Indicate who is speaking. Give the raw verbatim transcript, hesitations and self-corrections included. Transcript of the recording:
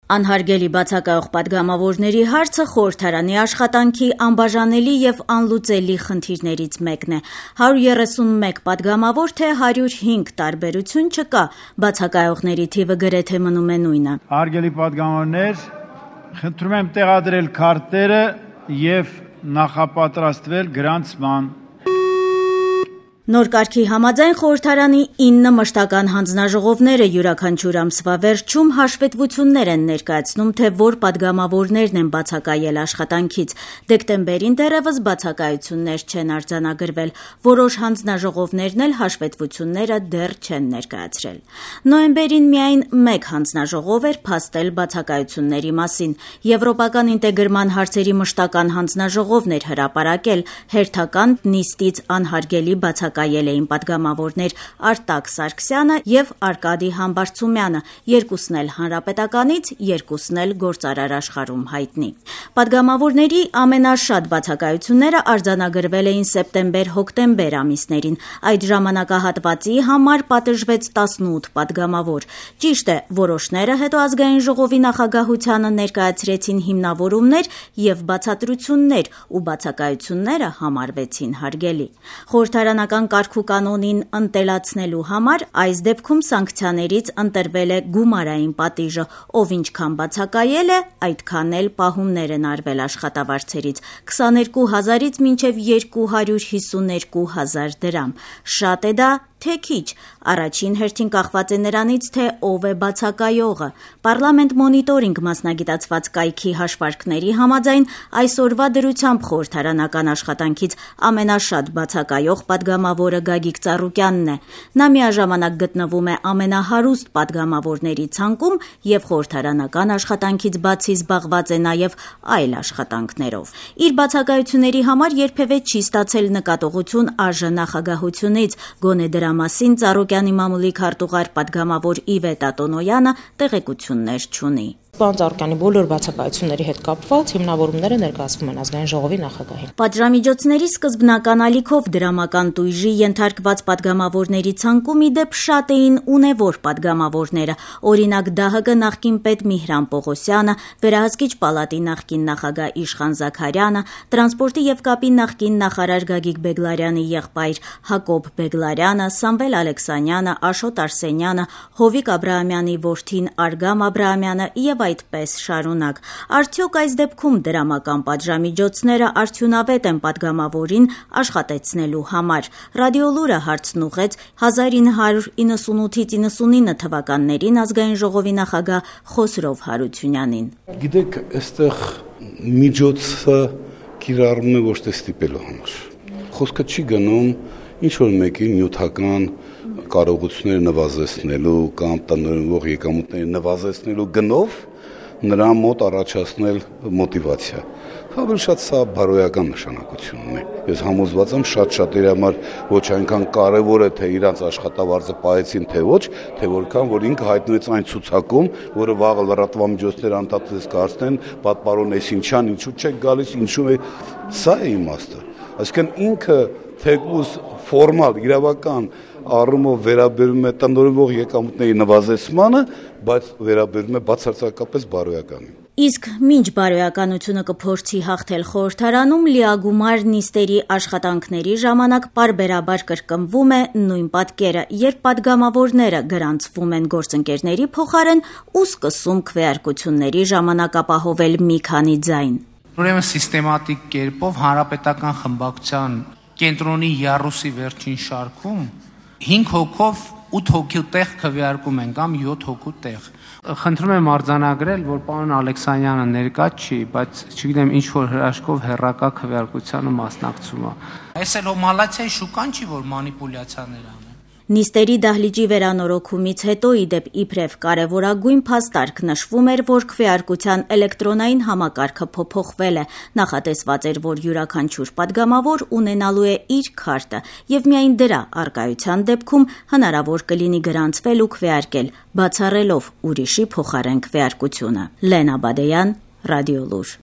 Speaker 1: Անհարգելի բացակայող պատգամավորների հարցը խորհրդարանի աշխատանքի անբաժանելի եւ անլուծելի խնդիրներից մեկն է։ հարյուր երեսունմեկ պատգամավոր, թե հարյուր հինգ տարբերություն չկա, բացակայողների թիվը գրեթե մնում է նույնը։
Speaker 2: Հարգելի պատգամավորներ, խնդրում եմ տեղադրել քարտերը եւ նախապատրաստվել գրանցման։
Speaker 1: Նոր կարգի համաձայն խորհրդարանի ինը մշտական հանձնաժողովները յուրաքանչյուր ամսվա վերջում հաշվետվություններ են ներկայացնում, թե որ պատգամավորներն են բացակայել աշխատանքից։ Դեկտեմբերին դեռևս բացակայություններ չեն արձանագրվել, որոշ հանձնաժողովներն էլ հաշվետվությունները դեռ չեն ներկայացրել։ Նոյեմբերին միայն մեկ հանձնաժողով էր փաստել բացակայությունների մասին։ Եվրոպական ինտեգրման հարցերի մշտական հանձնաժողովն էր հրապարակել հերթական նիստից անհարգելի բացակայություններ կայել էին պատգամավորներ Արտակ Սարգսյանը եւ Արկադի Համբարձումյանը, երկուսն էլ հանրապետականից, երկուսն էլ գործարար աշխարհում հայտնի։ Պատգամավորների ամենաշատ բացակայությունները արձանագրվել էին սեպտեմբեր-հոկտեմբեր ամիսներին։ Այդ ժամանակահատվածի համար պատժվեց տասնութ պատգամավոր։ Ճիշտ է, որոշները հետո ազգային ժողովի նախագահությանը ներկայացրեցին հիմնավորումներ եւ բացատրություններ, ու բացակայությունները համարվեցին հարգելի։ Խորհրդարանական կարգուկանոնին ընտելացնելու համար այս դեպքում սանկցիաներից ընտրվել է գումարային պատիժը, ով ինչքան բացակայել է, այդքան էլ պահումներ են արվել աշխատավարձերից, քսաներկու հազարից մինչև երկու հարյուր հիսուներկու հազար դրամ։ Շատ է դա, թե քիչ, առաջին հերթին կախված է նրանից, թե ով է բացակայողը։ Պարլամենտ մոնիտորինգ մասնագիտացված կայքի հաշվարկների համաձայն այսօրվա դրությամբ խորհրդարանական աշխատանքից ամենաշատ բացակայող պատգամավորը Գագիկ Ծառուկյանն է։ Նա միաժամանակ գտնվում է ամենահարուստ պատգամավորների ցանկում եւ խորհրդարանական աշխատանքից բացի զբաղված է նաեւ այլ աշխատանքներով։ Իր բացակայությունների համար երբևէ չի ստացել նկատողություն ԱԺ նախագահությունից, գոնե դրա մասին Ծառուկյանի մամուլի քարտուղար պատգամավոր Իվետ Ատոնոյանը տեղեկություններ չունի։
Speaker 3: Պարոն Ծառուկյանի բոլոր բացակայությունների հետ կապված հիմնավորումները ներկայացվում են ազգային ժողովի նախագահին։
Speaker 1: Պատժամիջոցների սկզբնական ալիքով դրամական տույժի ենթարկված պատգամավորների ցանկում ի դեպ շատ էին ունևոր պատգամավորները, օրինակ ԴԱՀԿ նախկին պետ Միհրան Պողոսյանը, Վերահսկիչ պալատի նախկին նախագահ Իշխան Զաքարյանը, Տրանսպորտի եւ կապի նախկին նախարար Գագիկ Բեգլարյանի եղբայր Հակոբ Բեգլարյանը, Սամվել Ալեքսանյանը, Աշոտ Արսենյանը, Հովիկ Աբրահամյանի որդին Արգամ Աբրահամյանը եւ այդպես շարունակ։ Արդյոք այս դեպքում դրամական պատժամիջոցները արդյունավետ են պատգամավորին աշխատեցնելու համար։ Ռադիոլուրը հարցն ուղղեց հազար ինը հարյուր իննսունութից իննսունինը թվականներին ազգային ժողովի նախագահ Խոսրով Հարությունյանին։
Speaker 4: Գիտեք, այստեղ միջոցը կիրառում է ոչ թե ստիպելու համար։ Խոսքը չի գնում ինչ որ մեկի նյութական կարողությունները նվազեցնելու կամ տնօրինվող եկամուտները նվազեցնելու գնով նրան մոտ առաջացնել մոտիվացիա։ Ավելի շատ սա բարոյական նշանակություն ունի։ Ես համոզված եմ շատ-շատերի համար ոչ այնքան կարևոր է, թե իրանց աշխատավարձը պահեցին, թե ոչ, թե որքան որ ինքը հայտնվեց այն ցուցակում, որը վաղը լրատվամիջոցները անդադարձ կարծեն, պատպարոն էս ինչան, ինչու չեք գալիս, ինչու է։ Սա է իմաստը։ Այսինքն ինքը թեկուզ ֆորմալ իրավական առումով վերաբերում է տնօրինվող եկամուտների նվազեցմանը, բայց վերաբերում է բացարձակապես բարոյականին։
Speaker 1: Իսկ մինչ բարոյականությունը կփորձի հաղթել խորհրդարանում, լիագումար նիստերի աշխատանքների ժամանակ պարբերաբար կրկնվում է նույն պատկերը, երբ պատգամավորները գրանցվում են գործընկերների փոխարեն ու սկսում քվեարկությունների ժամանակ ապահովել մի քանի ձայն։
Speaker 5: Ուրեմն սիստեմատիկ կերպով հանրապետական խմբակցության կենտրոնի յառուսի վերջին շարքում հինգ հոգով ութ հոգու տեղ քվեարկում են կամ յոթ հոգու տեղ։ Խնդրում եմ արձանագրել, որ պարոն Ալեքսանյանը ներկա չի, բայց չգիտեմ ինչ որ հրաշքով հերրակա քվեարկությանը մասնակցում է։ Այս էլ մալացիայի շուկան չի, որ մանիպուլյացիաներ անում։
Speaker 1: Նիստերի դահլիճի վերանորոգումից հետո ի դեպ իբրև կարևորագույն փաստարկ նշվում էր, որ քվեարկության էլեկտրոնային համակարգը փոփոխվել է, նախատեսված էր, որ յուրաքանչյուր պատգամավոր ունենալու է իր քարտը եւ միայն դրա առկայության դեպքում հնարավոր կլինի գրանցվել ու քվեարկել, բացառելով ուրիշի փոխարեն քվեարկությունը։ Լենա Բադեյան, Ռադիոլուր։